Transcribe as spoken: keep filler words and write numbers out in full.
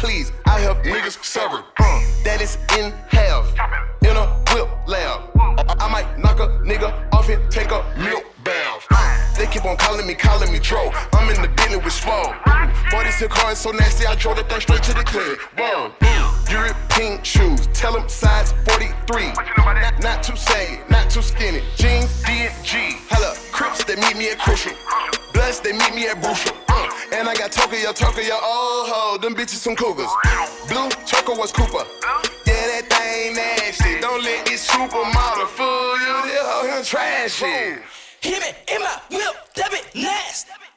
please. I have niggas severed. Uh, that is in half. In a whip lab. I, I might knock a nigga off and take a milk bath. They keep on calling me, calling me Dro. I'm in the building with Swole. forty-six cars so nasty, I drove that thing straight to the clinic. Whoa. European shoes, tell them size forty-three. Not, not too saggy, not too skinny. Jeans, D and G. Hella Crips, they meet me at Crucial. Bloods, they meet me at Brucial. Uh, and I got Tokyo, Tokyo, oh ho, them bitches some cougars. Blue, Choco was Cooper. Yeah, that thing nasty. Don't let this supermodel fool you. This hoe here trash shit. Hit me in my whip, that bit nasty.